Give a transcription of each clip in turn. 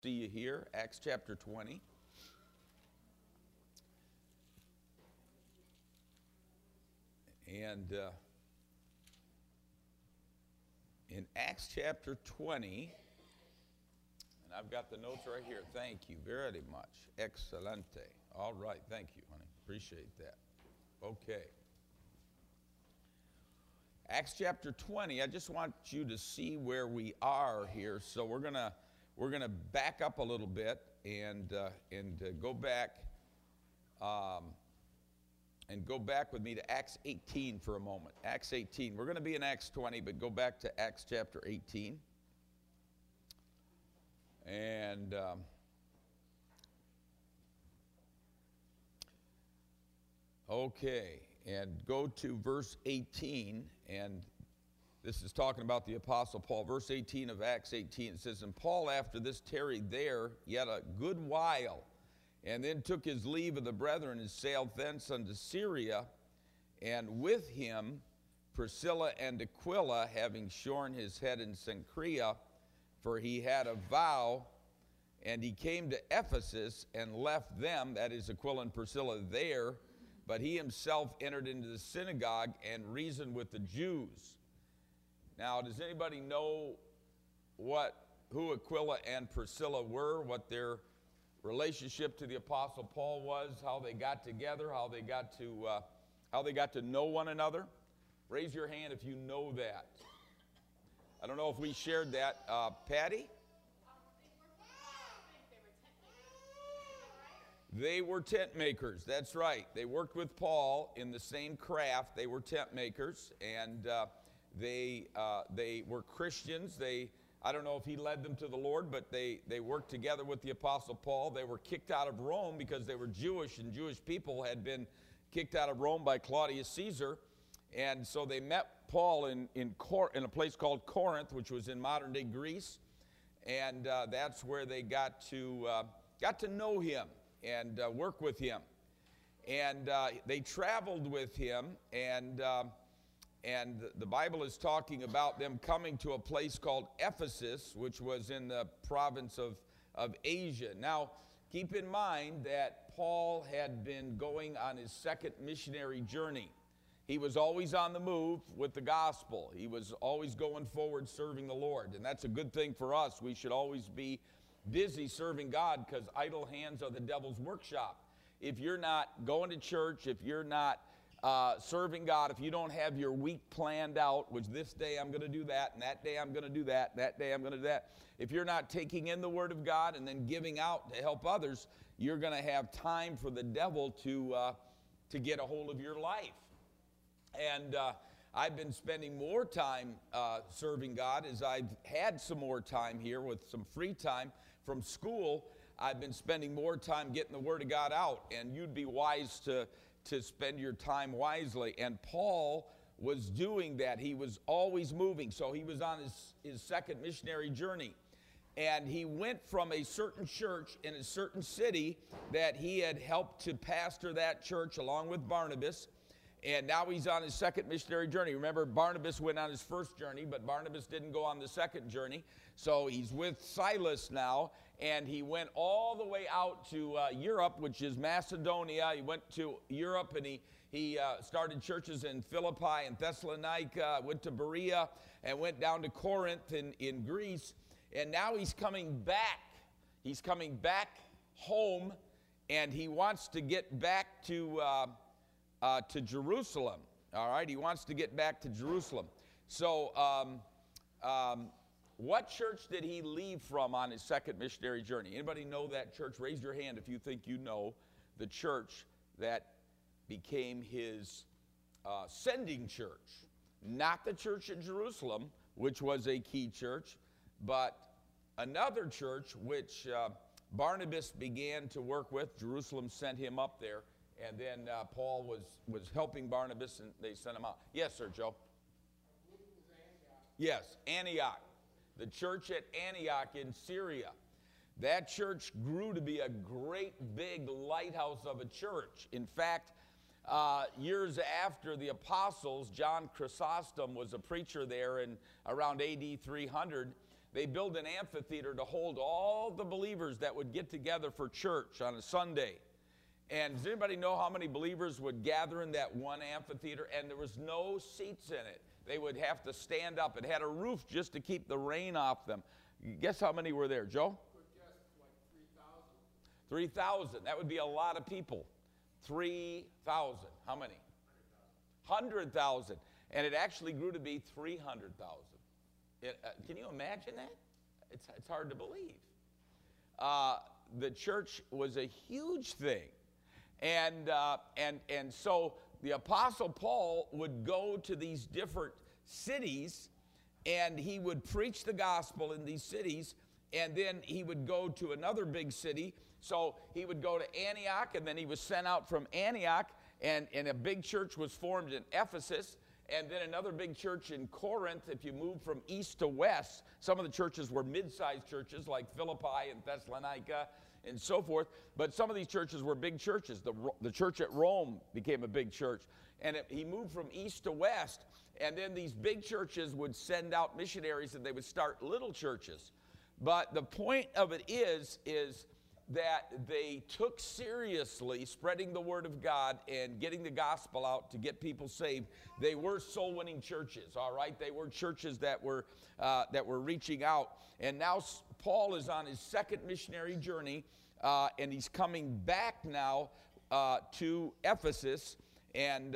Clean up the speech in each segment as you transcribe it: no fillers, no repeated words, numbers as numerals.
See you here, Acts chapter 20. And in Acts chapter 20, and I've got the notes right here. Thank you very much. Excelente. All right, thank you, honey. Appreciate that. Okay. Acts chapter 20, I just want you to see where we are here. So we're gonna back up a little bit and go back with me to Acts 18 for a moment. Acts 18. We're going to be in Acts 20, but go back to Acts chapter 18. And okay, and go to verse 18, and this is talking about the Apostle Paul. Verse 18 of Acts 18, it says, "And Paul after this tarried there yet a good while, and then took his leave of the brethren, and sailed thence unto Syria, and with him Priscilla and Aquila, having shorn his head in Cenchrea, for he had a vow. And he came to Ephesus, and left them," that is Aquila and Priscilla, "there, but he himself entered into the synagogue, and reasoned with the Jews." Now, does anybody know who Aquila and Priscilla were, what their relationship to the Apostle Paul was, how they got together, how they got to know one another? Raise your hand if you know that. I don't know if we shared that. Patty? They were tent makers. That's right. They worked with Paul in the same craft. They were tent makers, and they were Christians. I don't know if he led them to the Lord, but they worked together with the Apostle Paul. They were kicked out of Rome because they were Jewish, and Jewish people had been kicked out of Rome by Claudius Caesar. And so they met Paul in a place called Corinth, which was in modern-day Greece, and that's where they got to know him and work with him. And they traveled with him, and the Bible is talking about them coming to a place called Ephesus, which was in the province of Asia. Now, keep in mind that Paul had been going on his second missionary journey. He was always on the move with the gospel. He was always going forward serving the Lord, and that's a good thing for us. We should always be busy serving God, because idle hands are the devil's workshop. If you're not going to church, if you're not serving God, if you don't have your week planned out, which this day I'm going to do that, and that day I'm going to do that, and that day I'm going to do that, if you're not taking in the Word of God and then giving out to help others, you're going to have time for the devil to get a hold of your life. And I've been spending more time serving God as I've had some more time here with some free time from school. I've been spending more time getting the Word of God out, and you'd be wise to spend your time wisely. And Paul was doing that. He was always moving. So he was on his second missionary journey. And he went from a certain church in a certain city that he had helped to pastor that church along with Barnabas. And now he's on his second missionary journey. Remember, Barnabas went on his first journey, but Barnabas didn't go on the second journey. So he's with Silas now, and he went all the way out to Europe, which is Macedonia. He went to Europe, and he started churches in Philippi and Thessalonica, went to Berea, and went down to Corinth in Greece. And now he's coming back. He's coming back home, and he wants to get back to Jerusalem. All right, he wants to get back to Jerusalem. So what church did he leave from on his second missionary journey? Anybody know that church? Raise your hand if you think you know the church that became his sending church. Not the church at Jerusalem, which was a key church, but another church which Barnabas began to work with. Jerusalem sent him up there. And then Paul was helping Barnabas, and they sent him out. Yes, sir, Joe? Yes, Antioch. The church at Antioch in Syria. That church grew to be a great big lighthouse of a church. In fact, years after the apostles, John Chrysostom was a preacher there in around AD 300. they build an amphitheater to hold all the believers that would get together for church on a Sunday. And does anybody know how many believers would gather in that one amphitheater? And there was no seats in it. They would have to stand up. It had a roof just to keep the rain off them. Guess how many were there, Joe? Good guess, like 3,000. 3,000. That would be a lot of people. 3,000. How many? 100,000. And it actually grew to be 300,000. Can you imagine that? It's hard to believe. The church was a huge thing. And so the Apostle Paul would go to these different cities, and he would preach the gospel in these cities, and then he would go to another big city. So he would go to Antioch, and then he was sent out from Antioch, and a big church was formed in Ephesus, and then another big church in Corinth. If you move from east to west, some of the churches were mid-sized churches like Philippi and Thessalonica and so forth, but some of these churches were big churches. The church at Rome became a big church, and he moved from east to west, and then these big churches would send out missionaries, and they would start little churches. But the point of it is that they took seriously spreading the word of God and getting the gospel out to get people saved. They were soul-winning churches, all right? They were churches that were reaching out. And now Paul is on his second missionary journey, and he's coming back now to Ephesus. And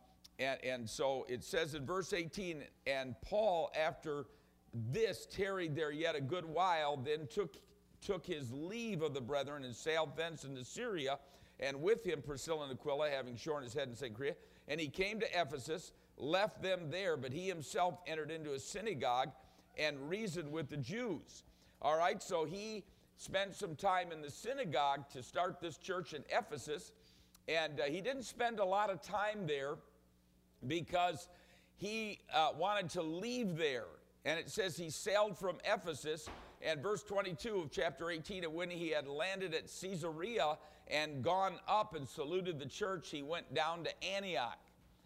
so it says in verse 18, and Paul, after this, tarried there yet a good while, then took his leave of the brethren and sailed thence into Syria, and with him Priscilla and Aquila, having shorn his head in Cenchrea. And he came to Ephesus, left them there, but he himself entered into a synagogue and reasoned with the Jews. All right, so he spent some time in the synagogue to start this church in Ephesus, and he didn't spend a lot of time there because he wanted to leave there. And it says he sailed from Ephesus, and verse 22 of chapter 18, and when he had landed at Caesarea and gone up and saluted the church, he went down to Antioch.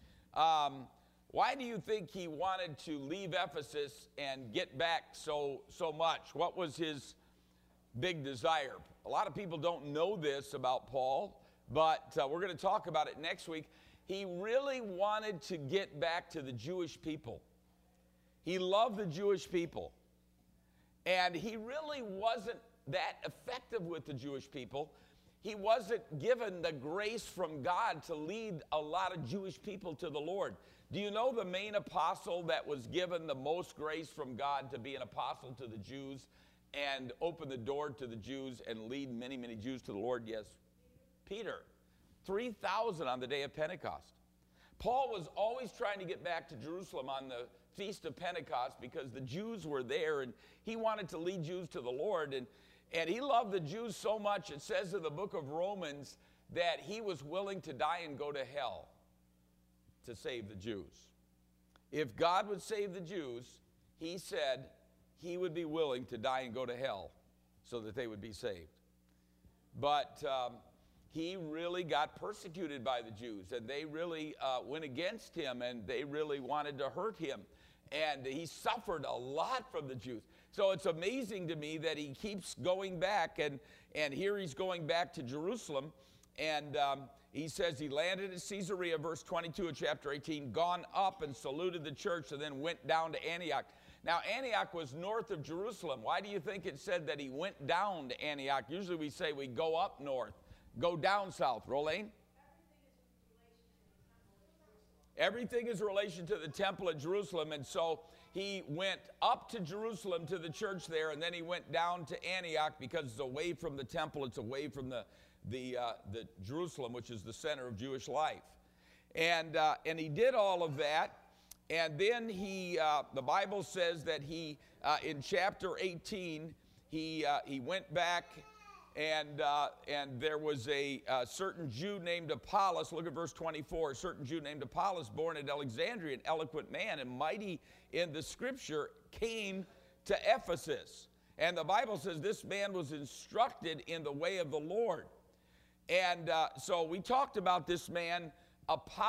Why do you think he wanted to leave Ephesus and get back so much? What was his big desire? A lot of people don't know this about Paul, but we're going to talk about it next week. He really wanted to get back to the Jewish people. He loved the Jewish people. And he really wasn't that effective with the Jewish people. He wasn't given the grace from God to lead a lot of Jewish people to the Lord. Do you know the main apostle that was given the most grace from God to be an apostle to the Jews and open the door to the Jews and lead many, many Jews to the Lord? Yes, Peter. 3,000 on the day of Pentecost. Paul was always trying to get back to Jerusalem on the Feast of Pentecost because the Jews were there, and he wanted to lead Jews to the Lord. And he loved the Jews so much, it says in the book of Romans, that he was willing to die and go to hell to save the Jews. If God would save the Jews, he said he would be willing to die and go to hell so that they would be saved. But he really got persecuted by the Jews, and they really went against him, and they really wanted to hurt him. And he suffered a lot from the Jews. So it's amazing to me that he keeps going back, and here he's going back to Jerusalem. And he says he landed at Caesarea, verse 22 of chapter 18, gone up and saluted the church, and then went down to Antioch. Now, Antioch was north of Jerusalem. Why do you think it said that he went down to Antioch? Usually we say we go up north, go down south. Rolane? Everything is in relation to the temple at Jerusalem, and so he went up to Jerusalem to the church there, and then he went down to Antioch because it's away from the temple, it's away from the Jerusalem, which is the center of Jewish life. And he did all of that, and then the Bible says that he, in chapter 18, he went back. And there was a certain Jew named Apollos. Look at verse 24. A certain Jew named Apollos, born at Alexandria, an eloquent man and mighty in the scripture, came to Ephesus. And the Bible says this man was instructed in the way of the Lord. And so we talked about this man,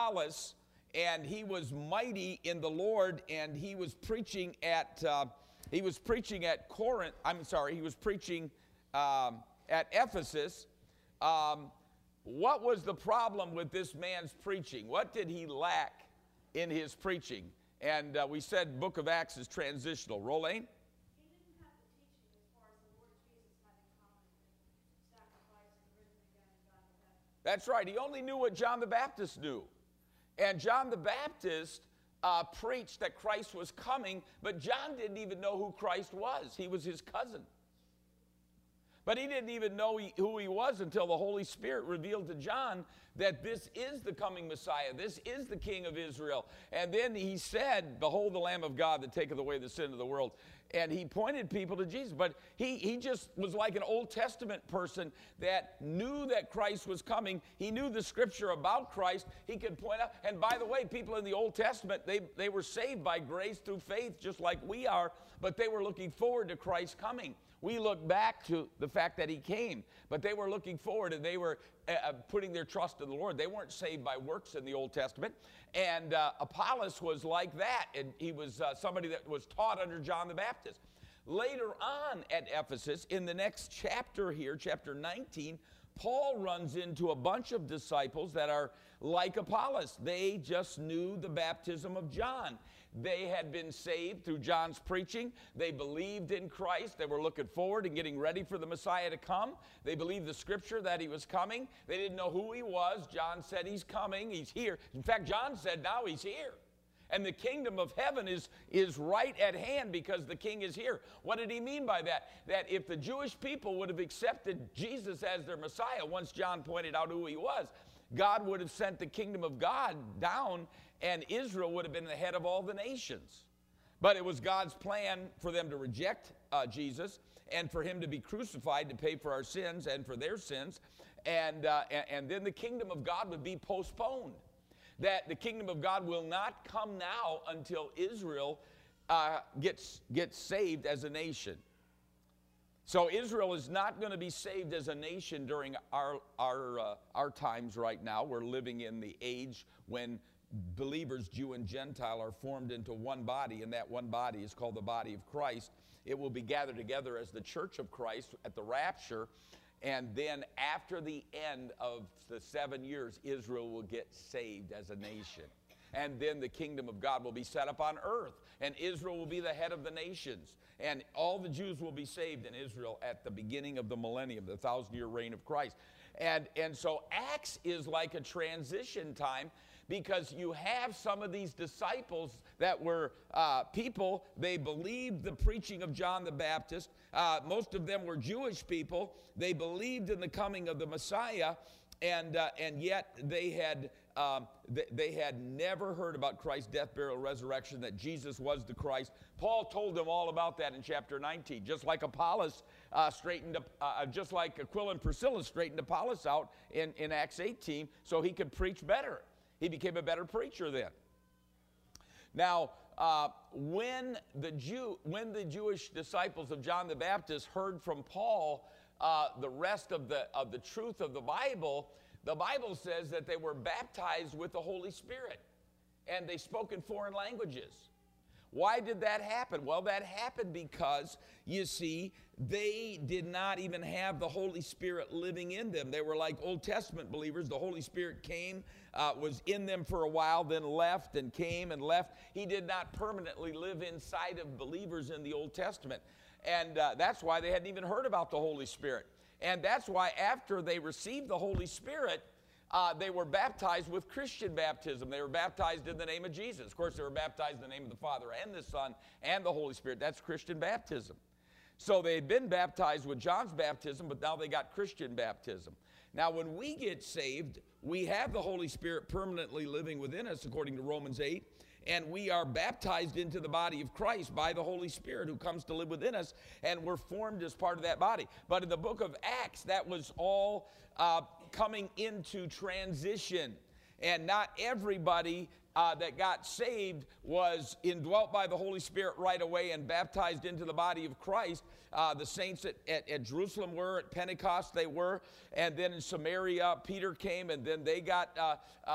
Apollos, and he was mighty in the Lord, and he was preaching at He was preaching at Corinth. He was preaching at Ephesus. What was the problem with this man's preaching? What did he lack in his preaching? And we said Book of Acts is transitional. Rolane? That's right. He only knew what John the Baptist knew. And John the Baptist preached that Christ was coming, but John didn't even know who Christ was. He was his cousin. But he didn't even know who he was until the Holy Spirit revealed to John that this is the coming Messiah. This is the King of Israel. And then he said, behold the Lamb of God that taketh away the sin of the world. And he pointed people to Jesus. But he just was like an Old Testament person that knew that Christ was coming. He knew the scripture about Christ. He could point out. And by the way, people in the Old Testament, they were saved by grace through faith just like we are. But they were looking forward to Christ's coming. We look back to the fact that he came, but they were looking forward and they were putting their trust in the Lord. They weren't saved by works in the Old Testament. And Apollos was like that. And he was somebody that was taught under John the Baptist. Later on at Ephesus, in the next chapter here, chapter 19, Paul runs into a bunch of disciples that are like Apollos. They just knew the baptism of John. They had been saved through John's preaching. They believed in Christ. They were looking forward and getting ready for the Messiah to come. They believed the scripture that he was coming. They didn't know who he was. John said he's coming. He's here. In fact, John said now he's here. And the kingdom of heaven is right at hand because the king is here. What did he mean by that? That if the Jewish people would have accepted Jesus as their Messiah, once John pointed out who he was, God would have sent the kingdom of God down and Israel would have been the head of all the nations. But it was God's plan for them to reject Jesus and for him to be crucified to pay for our sins and for their sins. And then the kingdom of God would be postponed. That the kingdom of God will not come now until Israel gets saved as a nation. So Israel is not going to be saved as a nation during our times right now. We're living in the age when believers, Jew and Gentile, are formed into one body, and that one body is called the body of Christ. It will be gathered together as the church of Christ at the rapture, and then after the end of the 7 years, Israel will get saved as a nation. And then the kingdom of God will be set up on earth, and Israel will be the head of the nations. And all the Jews will be saved in Israel at the beginning of the millennium, the 1,000-year reign of Christ. And so Acts is like a transition time because you have some of these disciples that were people, they believed the preaching of John the Baptist. Most of them were Jewish people. They believed in the coming of the Messiah, and yet they had never heard about Christ's death, burial, resurrection, that Jesus was the Christ. Paul told them all about that in chapter 19, just like Apollos just like Aquila and Priscilla straightened Apollos out in Acts 18 so he could preach better. He became a better preacher then. Now, when the Jewish disciples of John the Baptist heard from Paul the rest of the truth of the Bible says that they were baptized with the Holy Spirit, and they spoke in foreign languages. Why did that happen? Well, that happened because, you see, they did not even have the Holy Spirit living in them. They were like Old Testament believers. The Holy Spirit came, was in them for a while, then left and came and left. He did not permanently live inside of believers in the Old Testament. And that's why they hadn't even heard about the Holy Spirit. And that's why after they received the Holy Spirit, they were baptized with Christian baptism. They were baptized in the name of Jesus. Of course, they were baptized in the name of the Father and the Son and the Holy Spirit. That's Christian baptism. So they had been baptized with John's baptism, but now they got Christian baptism. Now, when we get saved, we have the Holy Spirit permanently living within us, according to Romans 8, and we are baptized into the body of Christ by the Holy Spirit who comes to live within us, and we're formed as part of that body. But in the book of Acts, that was all coming into transition, and not everybody that got saved was indwelt by the Holy Spirit right away and baptized into the body of Christ. The saints at Jerusalem were, at Pentecost they were, and then in Samaria, Peter came, and then they got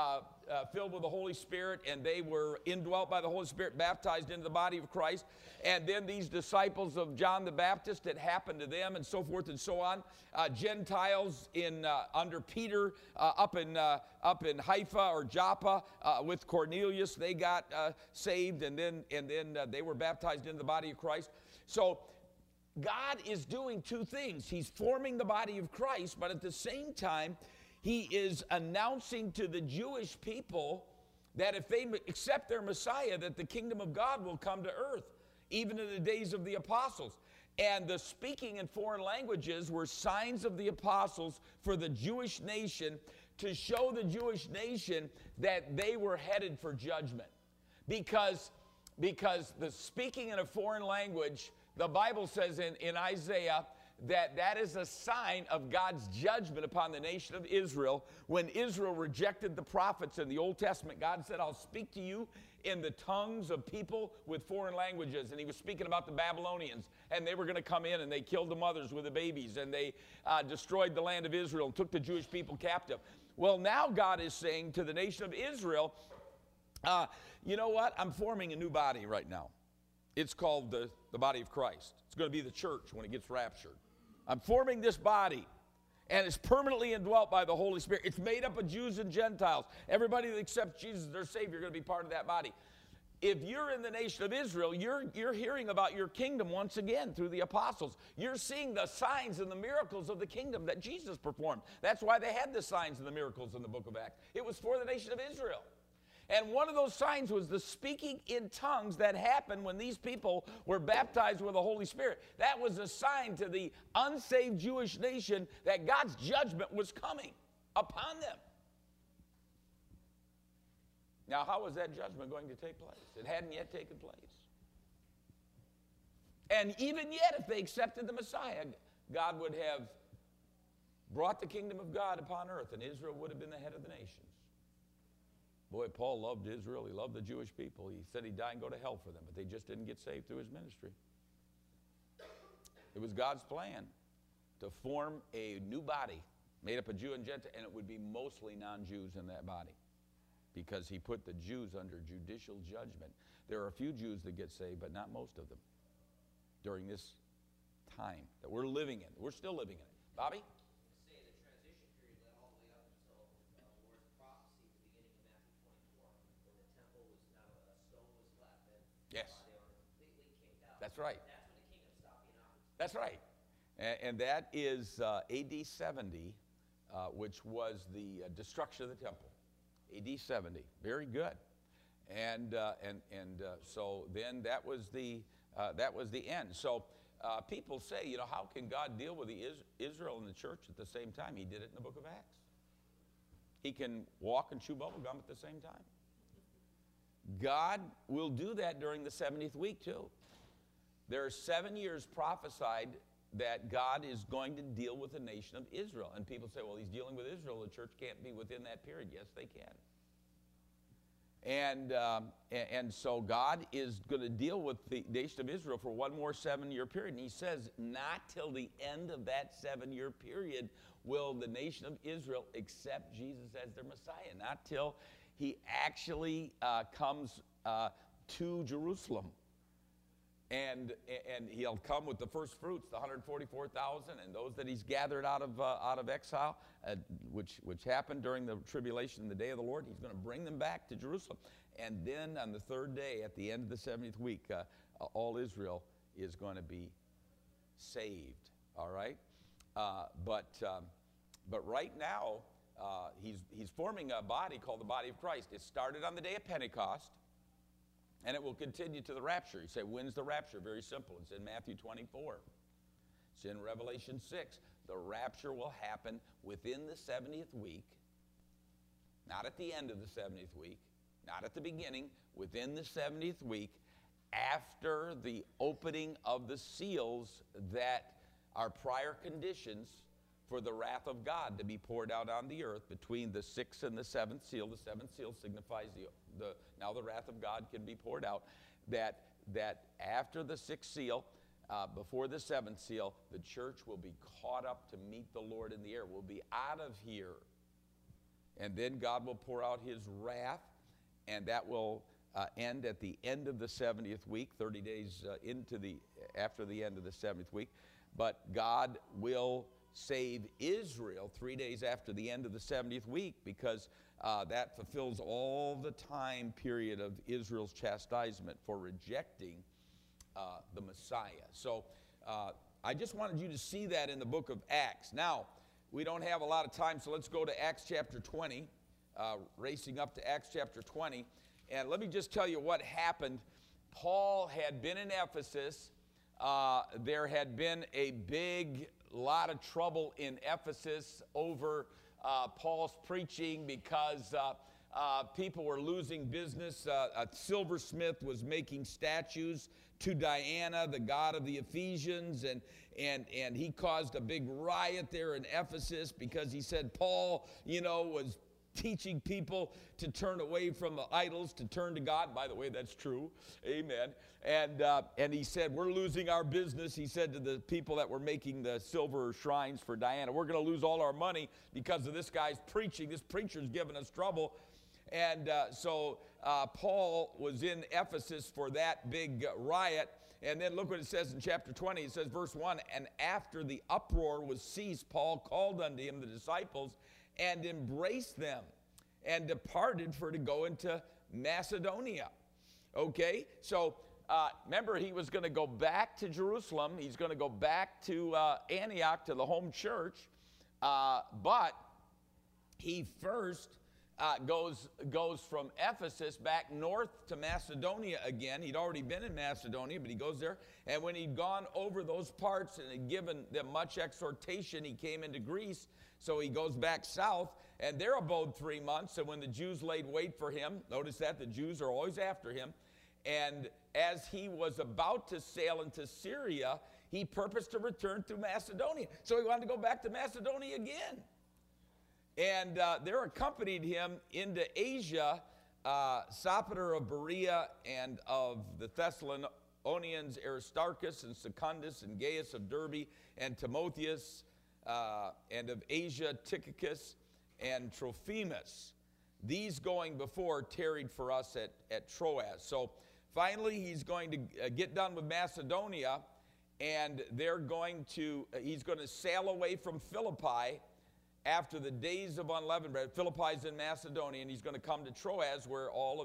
filled with the Holy Spirit, and they were indwelt by the Holy Spirit, baptized into the body of Christ. And then these disciples of John the Baptist, it happened to them, and so forth and so on. Gentiles under Peter up in Haifa or Joppa with Cornelius, they got saved, and then they were baptized into the body of Christ. So God is doing two things. He's forming the body of Christ, but at the same time, he is announcing to the Jewish people that if they accept their Messiah, that the kingdom of God will come to earth, even in the days of the apostles. And the speaking in foreign languages were signs of the apostles for the Jewish nation to show the Jewish nation that they were headed for judgment. Because the speaking in a foreign language, the Bible says in Isaiah, that is a sign of God's judgment upon the nation of Israel. When Israel rejected the prophets in the Old Testament, God said, I'll speak to you in the tongues of people with foreign languages. And he was speaking about the Babylonians, and they were going to come in, and they killed the mothers with the babies, and they destroyed the land of Israel and took the Jewish people captive. Well, now God is saying to the nation of Israel, you know what? I'm forming a new body right now. It's called the body of Christ. It's going to be the church when it gets raptured. I'm forming this body, and it's permanently indwelt by the Holy Spirit. It's made up of Jews and Gentiles. Everybody that accepts Jesus as their Savior is going to be part of that body. If you're in the nation of Israel, you're hearing about your kingdom once again through the apostles. You're seeing the signs and the miracles of the kingdom that Jesus performed. That's why they had the signs and the miracles in the book of Acts. It was for the nation of Israel. And one of those signs was the speaking in tongues that happened when these people were baptized with the Holy Spirit. That was a sign to the unsaved Jewish nation that God's judgment was coming upon them. Now, how was that judgment going to take place? It hadn't yet taken place. And even yet, if they accepted the Messiah, God would have brought the kingdom of God upon earth, and Israel would have been the head of the nations. Boy, Paul loved Israel. He loved the Jewish people. He said he'd die and go to hell for them, but they just didn't get saved through his ministry. It was God's plan to form a new body made up of Jew and Gentile, and it would be mostly non-Jews in that body because he put the Jews under judicial judgment. There are a few Jews that get saved, but not most of them during this time that we're living in. We're still living in it. Bobby? Yes. That's right. That's when the kingdom stopped being opposite. That's right. And that is AD 70, which was the destruction of the temple. AD 70. Very good. And so then that was the end. So people say, you know, how can God deal with Israel and the church at the same time? He did it in the book of Acts. He can walk and chew bubble gum at the same time. God will do that during the 70th week too. There are 7 years prophesied that God is going to deal with the nation of Israel. And people say, well, he's dealing with Israel. The church can't be within that period. Yes, they can. And so God is going to deal with the nation of Israel for one more 7-year period. And he says, not till the end of that 7-year period will the nation of Israel accept Jesus as their Messiah. Not till he actually comes to Jerusalem. And he'll come with the first fruits, the 144,000, and those that he's gathered out of exile, which happened during the tribulation, the day of the Lord. He's going to bring them back to Jerusalem. And then on the third day, at the end of the 70th week, all Israel is going to be saved, all right? But right now, he's forming a body called the body of Christ. It started on the day of Pentecost, and it will continue to the rapture. You say, when's the rapture? Very simple. It's in Matthew 24. It's in Revelation 6. The rapture will happen within the 70th week, not at the end of the 70th week, not at the beginning, within the 70th week, after the opening of the seals that are prior conditions for the wrath of God to be poured out on the earth between the 6th and the 7th seal. The 7th seal signifies now the wrath of God can be poured out. That after the 6th seal, before the 7th seal, the church will be caught up to meet the Lord in the air. We'll be out of here And then God will pour out his wrath, and that will end at the end of the 70th week, 30 days after the end of the 70th week. But God will save Israel 3 days after the end of the 70th week, because that fulfills all the time period of Israel's chastisement for rejecting the Messiah. So I just wanted you to see that in the book of Acts. Now, we don't have a lot of time, so let's go to Acts chapter 20, racing up to Acts chapter 20. And let me just tell you what happened. Paul had been in Ephesus. There had been a lot of trouble in Ephesus over Paul's preaching, because people were losing business. A silversmith was making statues to Diana, the god of the Ephesians, and he caused a big riot there in Ephesus because he said Paul, was teaching people to turn away from the idols, to turn to God. By the way, that's true. Amen. And he said, we're losing our business. He said to the people that were making the silver shrines for Diana, we're going to lose all our money because of this guy's preaching. This preacher's giving us trouble. And so Paul was in Ephesus for that big riot. And then look what it says in chapter 20. It says, verse 1, and after the uproar was ceased, Paul called unto him the disciples and embraced them and departed for to go into Macedonia. Okay, so remember, he was going to go back to Jerusalem. He's going to go back to Antioch, to the home church. But he first goes from Ephesus back north to Macedonia again. He'd already been in Macedonia, but he goes there. And when he'd gone over those parts and had given them much exhortation, he came into Greece. So he goes back south, and there abode 3 months. And when the Jews laid wait for him, notice that the Jews are always after him. And as he was about to sail into Syria, he purposed to return through Macedonia. So he wanted to go back to Macedonia again. And there accompanied him into Asia, Sopater of Berea, and of the Thessalonians, Aristarchus and Secundus, and Gaius of Derbe, and Timotheus, and of Asia, Tychicus, and Trophimus. These going before tarried for us at Troas. So finally, he's going to get done with Macedonia, and he's going to sail away from Philippi after the days of unleavened bread. Philippi's in Macedonia, and he's going to come to Troas, where all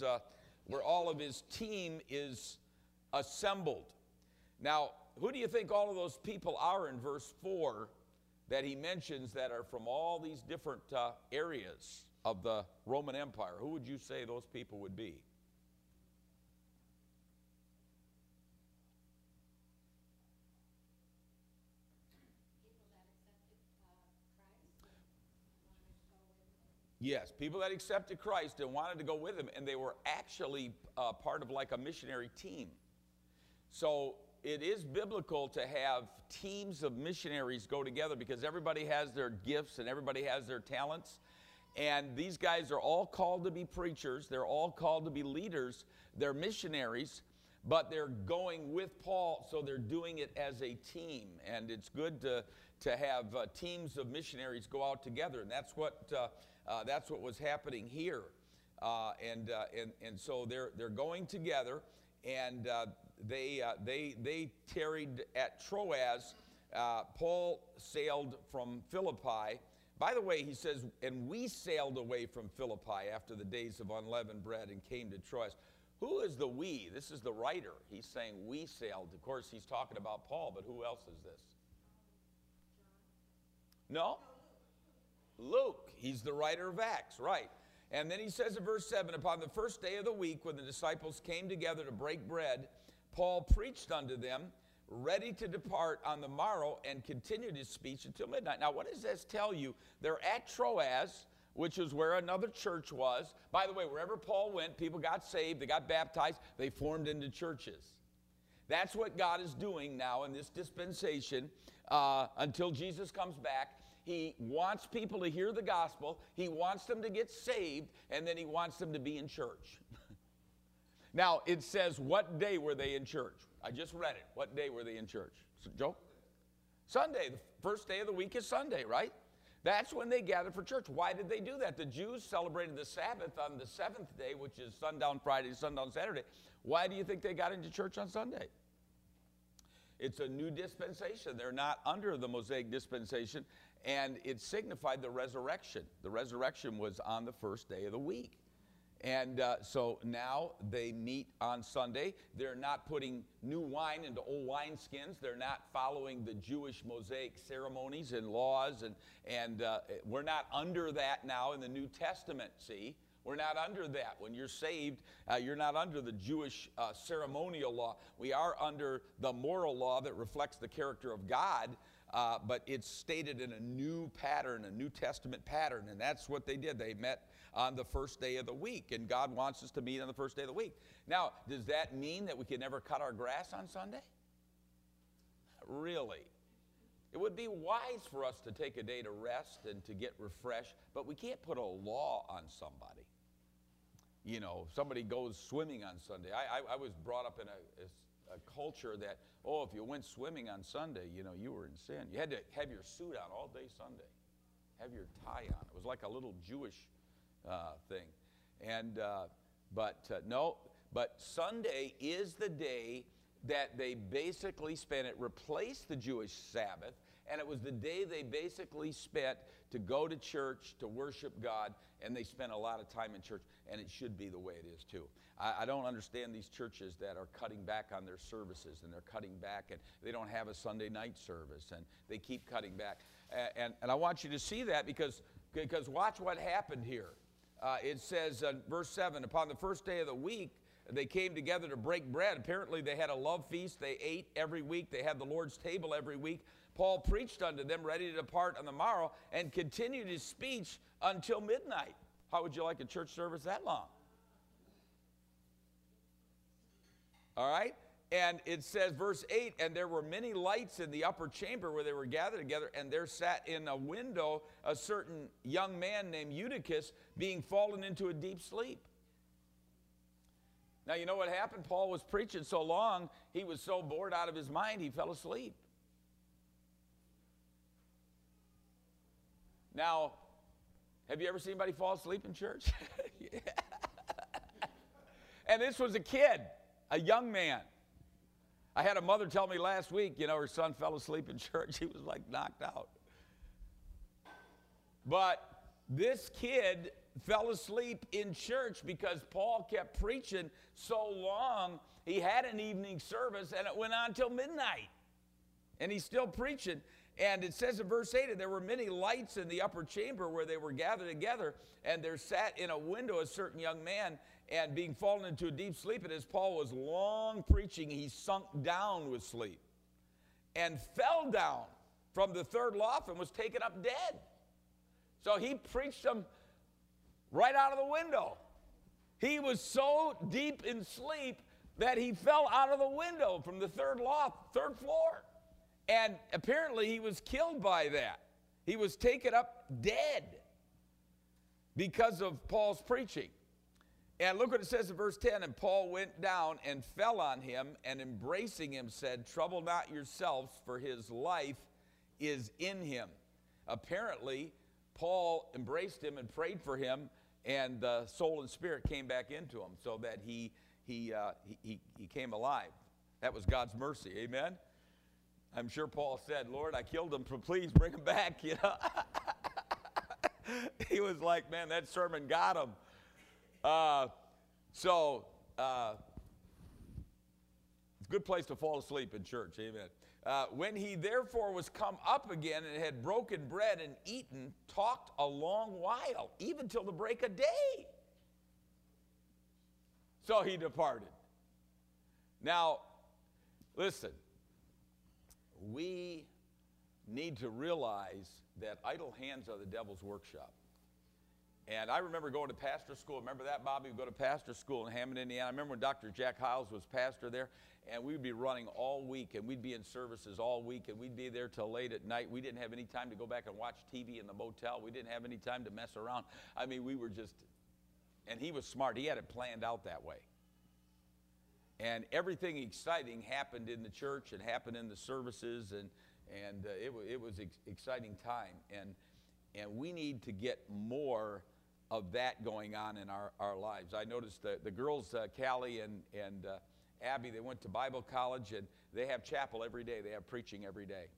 of his team is assembled. Now, who do you think all of those people are in verse 4 that he mentions that are from all these different areas of the Roman Empire? Who would you say those people would be? Yes, people that accepted Christ and wanted to go with him, and they were actually part of like a missionary team. So it is biblical to have teams of missionaries go together, because everybody has their gifts and everybody has their talents. And these guys are all called to be preachers. They're all called to be leaders. They're missionaries, but they're going with Paul, so they're doing it as a team. And it's good to have teams of missionaries go out together, and that's what was happening here. And so they're going together, and they tarried at Troas. Paul sailed from Philippi. By the way, he says, and we sailed away from Philippi after the days of unleavened bread and came to Troas. Who is the we? This is the writer. He's saying we sailed. Of course, he's talking about Paul, but who else is this? No? Luke. He's the writer of Acts, right. And then he says in verse 7, upon the first day of the week, when the disciples came together to break bread, Paul preached unto them, ready to depart on the morrow, and continued his speech until midnight. Now, what does this tell you? They're at Troas, which is where another church was. By the way, wherever Paul went, people got saved, they got baptized, they formed into churches. That's what God is doing now in this dispensation until Jesus comes back. He wants people to hear the gospel, he wants them to get saved, and then he wants them to be in church. Now, it says, what day were they in church? I just read it. What day were they in church? Joe? Sunday. The first day of the week is Sunday, right? That's when they gathered for church. Why did they do that? The Jews celebrated the Sabbath on the seventh day, which is sundown Friday, sundown Saturday. Why do you think they got into church on Sunday? It's a new dispensation. They're not under the Mosaic dispensation, and it signified the resurrection. The resurrection was on the first day of the week. And so now they meet on Sunday. They're not putting new wine into old wineskins. They're not following the Jewish Mosaic ceremonies and laws. And we're not under that now in the New Testament, see? We're not under that. When you're saved, you're not under the Jewish ceremonial law. We are under the moral law that reflects the character of God, but it's stated in a new pattern, a New Testament pattern, and that's what they did. They met on the first day of the week, and God wants us to meet on the first day of the week. Now, does that mean that we can never cut our grass on Sunday? Not really. It would be wise for us to take a day to rest and to get refreshed, but we can't put a law on somebody. You know, somebody goes swimming on Sunday. I was brought up in a culture that, if you went swimming on Sunday, you were in sin. You had to have your suit on all day Sunday, have your tie on. It was like a little Jewish thing. And but Sunday is the day that they basically spent. It replaced the Jewish Sabbath, and it was the day they basically spent to go to church, to worship God, and they spent a lot of time in church, and it should be the way it is too. I don't understand these churches that are cutting back on their services, and they're cutting back, and they don't have a Sunday night service, and they keep cutting back. And I want you to see that because watch what happened here. It says in verse 7, upon the first day of the week, they came together to break bread. Apparently they had a love feast. They ate every week. They had the Lord's table every week. Paul preached unto them, ready to depart on the morrow, and continued his speech until midnight. How would you like a church service that long? All right? And it says, verse 8, and there were many lights in the upper chamber where they were gathered together, and there sat in a window a certain young man named Eutychus, being fallen into a deep sleep. Now, you know what happened? Paul was preaching so long, he was so bored out of his mind, he fell asleep. Now, have you ever seen anybody fall asleep in church? Yeah. And this was a kid, a young man. I had a mother tell me last week, her son fell asleep in church. He was like knocked out. But this kid fell asleep in church because Paul kept preaching so long. He had an evening service, and it went on till midnight. And he's still preaching. And it says in verse 8, and there were many lights in the upper chamber where they were gathered together, and there sat in a window a certain young man, and being fallen into a deep sleep, and as Paul was long preaching, he sunk down with sleep and fell down from the third loft and was taken up dead. So he preached them right out of the window. He was so deep in sleep that he fell out of the window from the third loft, third floor. And apparently he was killed by that. He was taken up dead because of Paul's preaching. And look what it says in verse 10, and Paul went down and fell on him, and embracing him said, trouble not yourselves, for his life is in him. Apparently, Paul embraced him and prayed for him, and the soul and spirit came back into him so that he came alive. That was God's mercy, amen? I'm sure Paul said, Lord, I killed him, please bring him back, He was like, man, that sermon got him. It's a good place to fall asleep in church, amen. When he therefore was come up again and had broken bread and eaten, talked a long while, even till the break of day. So he departed. Now, listen, we need to realize that idle hands are the devil's workshop. And I remember going to pastor school. Remember that, Bobby? We'd go to pastor school in Hammond, Indiana. I remember when Dr. Jack Hiles was pastor there, and we'd be running all week, and we'd be in services all week, and we'd be there till late at night. We didn't have any time to go back and watch TV in the motel. We didn't have any time to mess around. I mean, we were just, and he was smart. He had it planned out that way. And everything exciting happened in the church and happened in the services, and it was exciting time. And we need to get more of that going on in our lives. I noticed the girls, Callie and Abby, they went to Bible college, and they have chapel every day. They have preaching every day.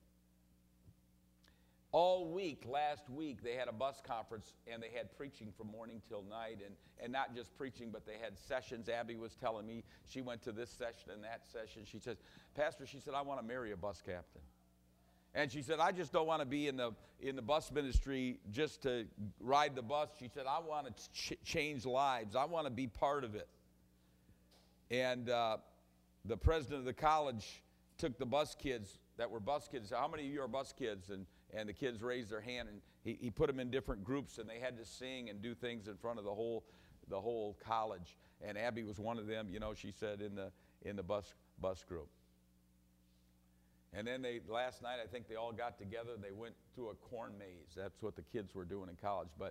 All week, last week, they had a bus conference, and they had preaching from morning till night, and not just preaching, but they had sessions. Abby was telling me she went to this session and that session. She says, Pastor, she said, I want to marry a bus captain. And she said, I just don't want to be in the bus ministry just to ride the bus. She said, I want to change lives. I want to be part of it. And the president of the college took the bus kids that were bus kids. How many of you are bus kids? And the kids raised their hand, and he put them in different groups, and they had to sing and do things in front of the whole college. And Abby was one of them, you know, she said, in the bus group. And then last night, I think they all got together. They went to a corn maze. That's what the kids were doing in college. But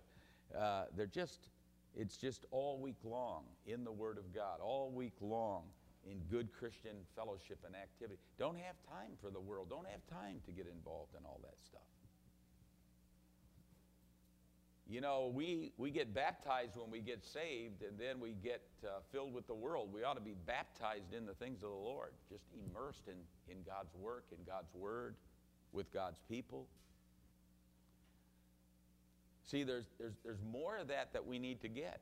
it's just all week long in the Word of God, all week long in good Christian fellowship and activity. Don't have time for the world. Don't have time to get involved in all that stuff. You know, we get baptized when we get saved, and then we get filled with the world. We ought to be baptized in the things of the Lord, just immersed in God's work, in God's Word, with God's people. See, there's more of that we need to get.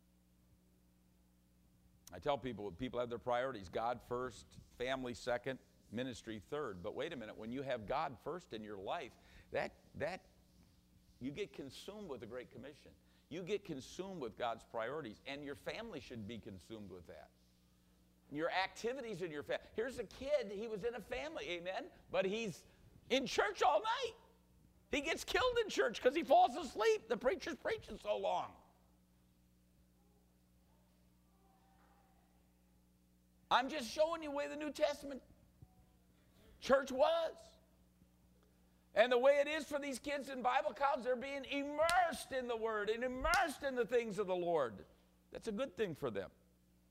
I tell people have their priorities: God first, family second, ministry third. But wait a minute, when you have God first in your life, that you get consumed with the Great Commission. You get consumed with God's priorities, and your family should be consumed with that. Your activities in your family. Here's a kid, he was in a family, amen, but he's in church all night. He gets killed in church because he falls asleep. The preacher's preaching so long. I'm just showing you the way the New Testament church was. And the way it is for these kids in Bible college, they're being immersed in the Word and immersed in the things of the Lord. That's a good thing for them.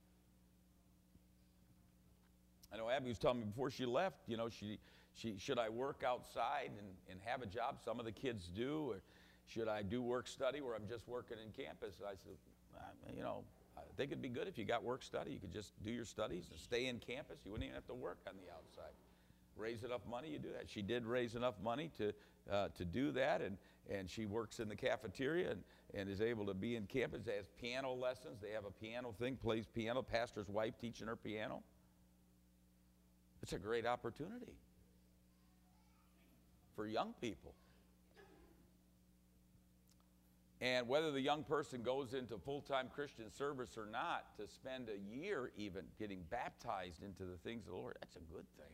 I know Abby was telling me before she left, you know, she should I work outside and have a job? Some of the kids do. Or should I do work study where I'm just working in campus? I said, you know, I think it'd be good if you got work study. You could just do your studies and stay in campus. You wouldn't even have to work on the outside. Raise enough money, you do that. She did raise enough money to do that, and she works in the cafeteria and is able to be in campus. They have piano lessons. They have a piano thing, plays piano. Pastor's wife teaching her piano. It's a great opportunity for young people. And whether the young person goes into full-time Christian service or not, to spend a year even getting baptized into the things of the Lord, that's a good thing.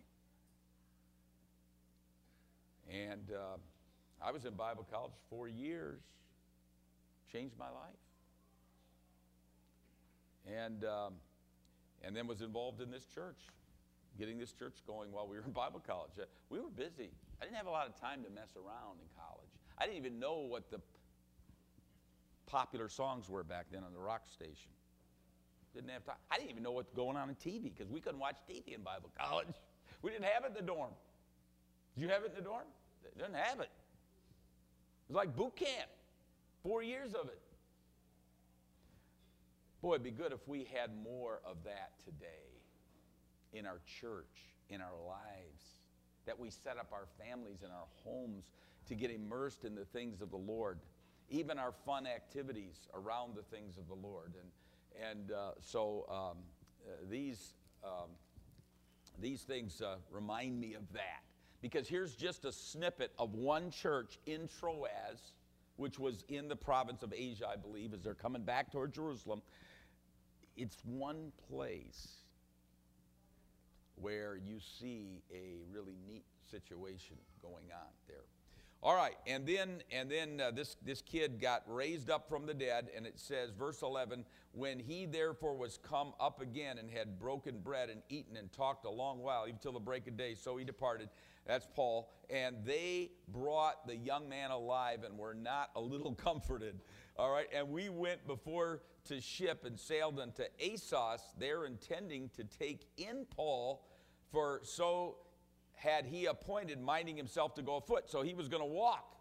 And I was in Bible college 4 years, changed my life. And then was involved in this church, getting this church going while we were in Bible college. We were busy. I didn't have a lot of time to mess around in college. I didn't even know what the popular songs were back then on the rock station. Didn't have time. I didn't even know what's going on TV because we couldn't watch TV in Bible college. We didn't have it in the dorm. Did you have it in the dorm? They didn't have it. It was like boot camp. 4 years of it. Boy, it'd be good if we had more of that today in our church, in our lives, that we set up our families and our homes to get immersed in the things of the Lord, even our fun activities around the things of the Lord. So these things remind me of that. Because here's just a snippet of one church in Troas, which was in the province of Asia, I believe, as they're coming back toward Jerusalem. It's one place where you see a really neat situation going on there. All right, and then this kid got raised up from the dead, and it says, verse 11, when he therefore was come up again and had broken bread and eaten and talked a long while, even till the break of day, so he departed. That's Paul. And they brought the young man alive and were not a little comforted. All right, and we went before to ship and sailed unto Assos, there intending to take in Paul, for so had he appointed, minding himself to go afoot. So he was going to walk.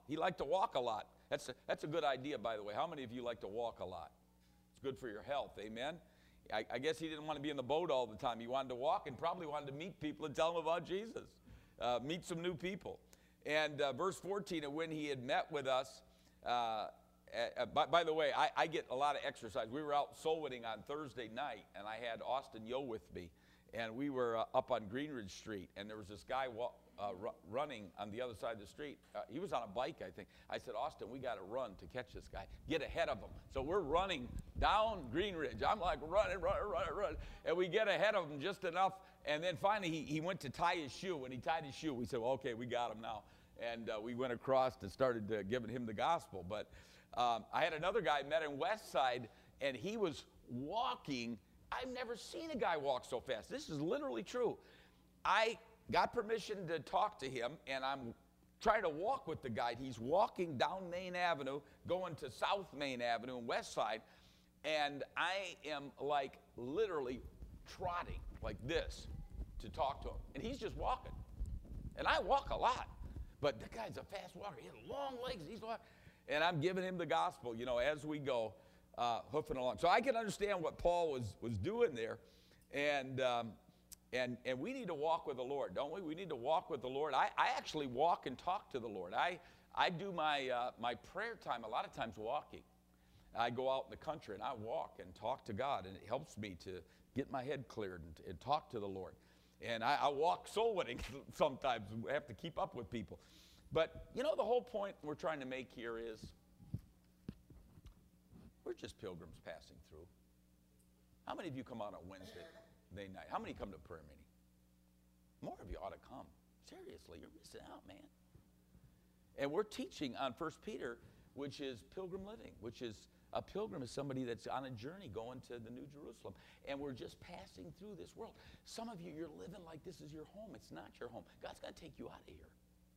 He liked to walk a lot. That's a good idea, by the way. How many of you like to walk a lot? It's good for your health, amen? I guess he didn't want to be in the boat all the time. He wanted to walk and probably wanted to meet people and tell them about Jesus, meet some new people. And verse 14, and when he had met with us, by the way, I get a lot of exercise. We were out soul winning on Thursday night, and I had Austin Yo with me, and we were up on Greenridge Street, and there was this guy running on the other side of the street. He was on a bike, I think. I said, Austin, we got to run to catch this guy, get ahead of him. So we're running down Greenridge. I'm like running, and we get ahead of him just enough. And then finally, he went to tie his shoe. When he tied his shoe, we said, well, okay, we got him now. And we went across and started giving him the gospel. But I had another guy met in West Side, and he was walking. I've never seen a guy walk so fast. This is literally true. I got permission to talk to him, and I'm trying to walk with the guy. He's walking down Main Avenue, going to South Main Avenue and West Side, and I am like literally trotting like this to talk to him. And he's just walking. And I walk a lot, but the guy's a fast walker. He has long legs. He's walking. And I'm giving him the gospel, as we go, hoofing along. So I can understand what Paul was doing there. And we need to walk with the Lord, don't we? We need to walk with the Lord. I actually walk and talk to the Lord. I do my prayer time a lot of times walking. I go out in the country and I walk and talk to God, and it helps me to get my head cleared and talk to the Lord. And I walk soul winning sometimes. We have to keep up with people. But, the whole point we're trying to make here is we're just pilgrims passing through. How many of you come out on Wednesday night? How many come to prayer meeting? More of you ought to come. Seriously, you're missing out, man. And we're teaching on 1 Peter, which is pilgrim living, which is a pilgrim is somebody that's on a journey going to the New Jerusalem. And we're just passing through this world. Some of you, you're living like this is your home. It's not your home. God's got to take you out of here.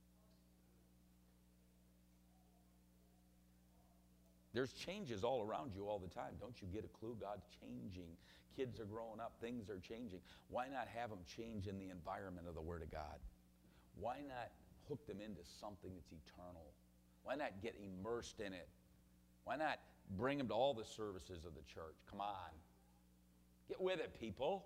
There's changes all around you all the time. Don't you get a clue? God's changing. Kids are growing up. Things are changing. Why not have them change in the environment of the Word of God? Why not hook them into something that's eternal? Why not get immersed in it? Why not bring them to all the services of the church? Come on. Get with it, people.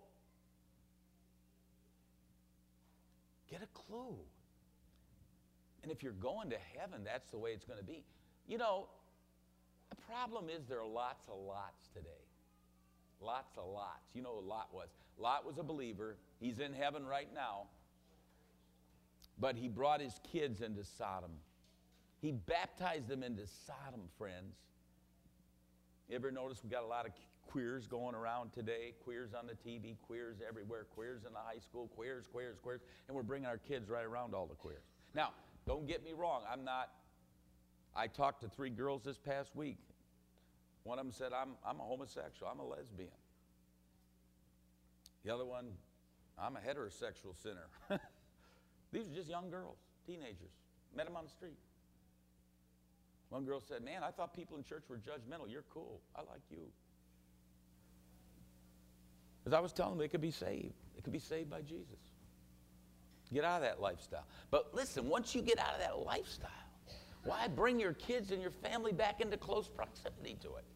Get a clue. And if you're going to heaven, that's the way it's going to be. The problem is there are lots of lots today. Lots of lots. You know what Lot was. Lot was a believer. He's in heaven right now. But he brought his kids into Sodom. He baptized them into Sodom, friends. You ever notice we got a lot of queers going around today? Queers on the TV, queers everywhere, queers in the high school, queers. And we're bringing our kids right around all the queers. Now, don't get me wrong. I talked to 3 girls this past week. One of them said, I'm a homosexual. I'm a lesbian. The other one, I'm a heterosexual sinner. These are just young girls, teenagers. Met them on the street. One girl said, man, I thought people in church were judgmental. You're cool. I like you. Because I was telling them they could be saved. They could be saved by Jesus. Get out of that lifestyle. But listen, once you get out of that lifestyle, why bring your kids and your family back into close proximity to it?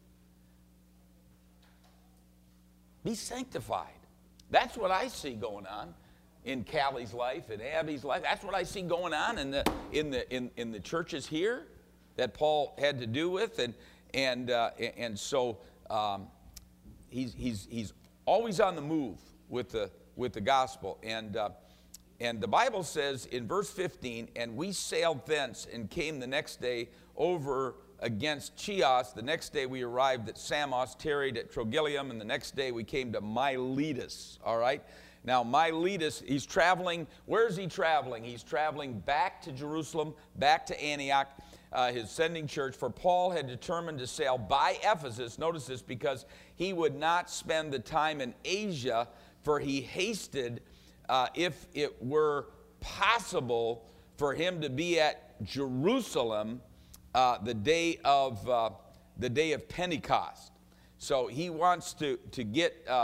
Be sanctified. That's what I see going on in Callie's life, in Abby's life. That's what I see going on in the churches here that Paul had to do with, and so he's always on the move with the gospel. And the Bible says in verse 15, and we sailed thence and came the next day over against Chios. The next day we arrived at Samos, tarried at Trogyllium, and the next day we came to Miletus, all right? Now, Miletus, he's traveling. Where's he traveling? He's traveling back to Jerusalem, back to Antioch, his sending church, for Paul had determined to sail by Ephesus, notice this, because he would not spend the time in Asia, for he hasted if it were possible for him to be at Jerusalem the day of Pentecost. So he wants to get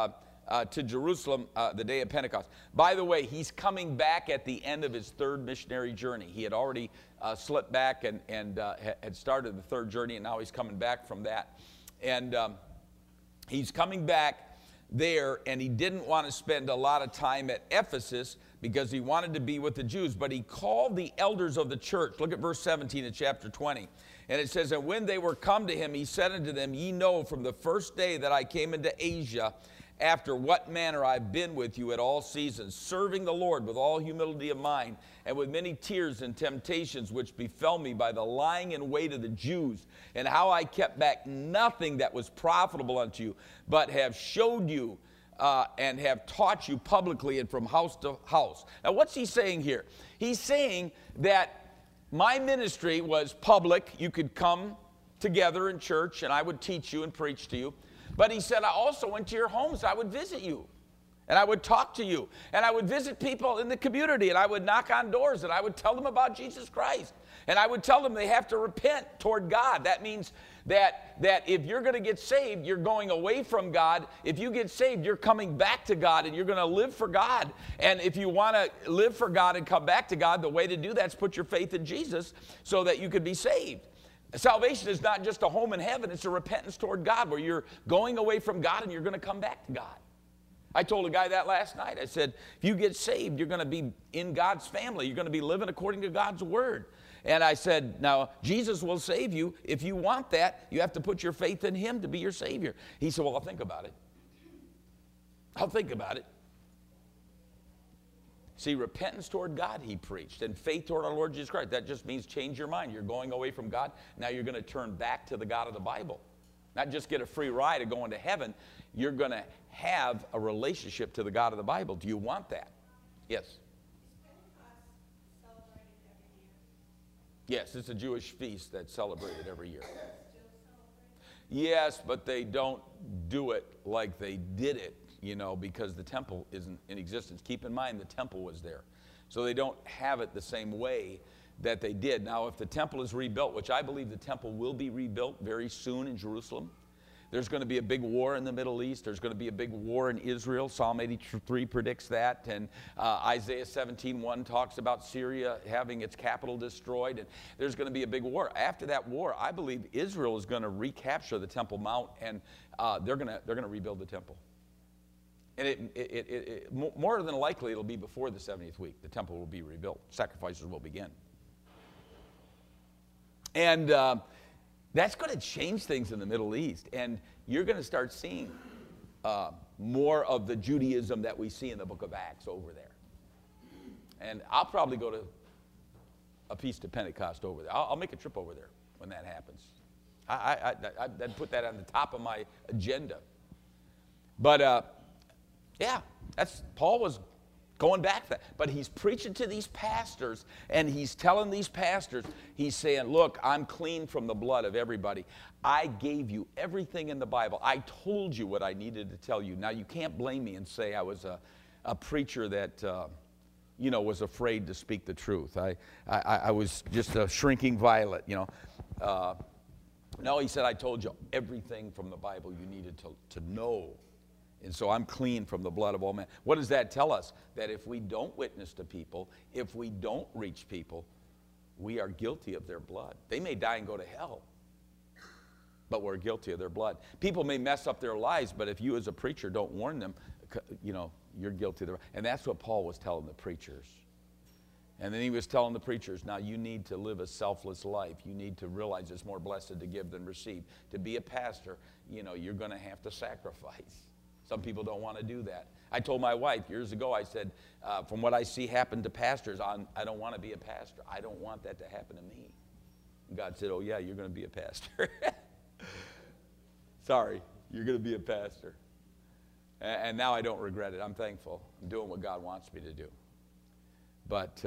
to Jerusalem the day of Pentecost. By the way, he's coming back at the end of his third missionary journey. He had already slipped back and had started the third journey, and now he's coming back from that. And he's coming back there, and he didn't want to spend a lot of time at Ephesus because he wanted to be with the Jews. But he called the elders of the church. Look at verse 17 of chapter 20. And it says, and when they were come to him, he said unto them, ye know from the first day that I came into Asia, after what manner I've been with you at all seasons, serving the Lord with all humility of mind, and with many tears and temptations which befell me by the lying in wait of the Jews, and how I kept back nothing that was profitable unto you, but have showed you and have taught you publicly and from house to house. Now what's he saying here? He's saying that my ministry was public. You could come together in church and I would teach you and preach to you. But he said, I also went to your homes. I would visit you and I would talk to you and I would visit people in the community and I would knock on doors and I would tell them about Jesus Christ. And I would tell them they have to repent toward God. That means that if you're going to get saved, you're going away from God. If you get saved, you're coming back to God and you're going to live for God. And if you want to live for God and come back to God, the way to do that is put your faith in Jesus so that you could be saved. Salvation is not just a home in heaven, it's a repentance toward God where you're going away from God and you're going to come back to God. I told a guy that last night. I said, if you get saved, you're going to be in God's family. You're going to be living according to God's word. And I said, now, Jesus will save you. If you want that, you have to put your faith in him to be your Savior. He said, well, I'll think about it. I'll think about it. See, repentance toward God, he preached, and faith toward our Lord Jesus Christ. That just means change your mind. You're going away from God. Now you're going to turn back to the God of the Bible. Not just get a free ride of going to heaven. You're going to have a relationship to the God of the Bible. Do you want that? Yes. Yes, it's a Jewish feast that's celebrated every year. Yes, but they don't do it like they did it, you know, because the temple isn't in existence. Keep in mind the temple was there. So they don't have it the same way that they did. Now, if the temple is rebuilt, which I believe the temple will be rebuilt very soon in Jerusalem, there's going to be a big war in the Middle East. There's going to be a big war in Israel. Psalm 83 predicts that. And Isaiah 17:1 talks about Syria having its capital destroyed. And there's going to be a big war. After that war, I believe Israel is going to recapture the Temple Mount, and they're going to rebuild the temple. And more than likely, it'll be before the 70th week. The temple will be rebuilt. Sacrifices will begin. And that's going to change things in the Middle East. And you're going to start seeing more of the Judaism that we see in the book of Acts over there. And I'll probably go to a Feast of Pentecost over there. I'll make a trip over there when that happens. I'd put that on the top of my agenda. But, yeah, Paul was going back to that. But he's preaching to these pastors, and he's telling these pastors, he's saying, look, I'm clean from the blood of everybody. I gave you everything in the Bible. I told you what I needed to tell you. Now, you can't blame me and say I was a preacher that, was afraid to speak the truth. I was just a shrinking violet, No, he said, I told you everything from the Bible you needed to know. And so I'm clean from the blood of all men. What does that tell us? That if we don't witness to people, if we don't reach people, we are guilty of their blood. They may die and go to hell, but we're guilty of their blood. People may mess up their lives, but if you as a preacher don't warn them, you're guilty of their. And that's what Paul was telling the preachers. And then he was telling the preachers, now you need to live a selfless life. You need to realize it's more blessed to give than receive. To be a pastor, you're going to have to sacrifice. Some people don't want to do that. I told my wife years ago, I said, from what I see happen to pastors, I don't want to be a pastor. I don't want that to happen to me. And God said, oh, yeah, you're going to be a pastor. Sorry, you're going to be a pastor. And now I don't regret it. I'm thankful. I'm doing what God wants me to do. But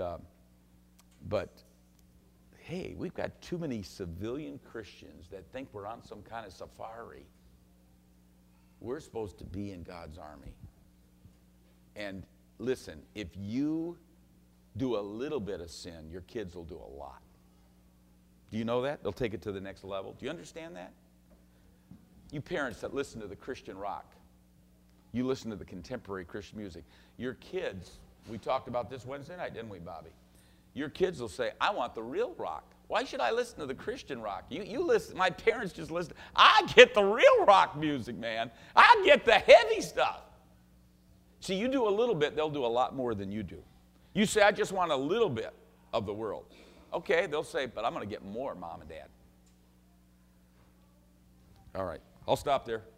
hey, we've got too many civilian Christians that think we're on some kind of safari. We're supposed to be in God's army. And listen, if you do a little bit of sin, your kids will do a lot. Do you know that? They'll take it to the next level. Do you understand that? You parents that listen to the Christian rock, You listen to the contemporary Christian music. Your kids, we talked about this Wednesday night, didn't we, Bobby? Your kids will say, I want the real rock. Why should I listen to the Christian rock? You listen, my parents just listen. I get the real rock music, man. I get the heavy stuff. See, you do a little bit, they'll do a lot more than you do. You say, I just want a little bit of the world. Okay, they'll say, but I'm going to get more, Mom and Dad. All right, I'll stop there.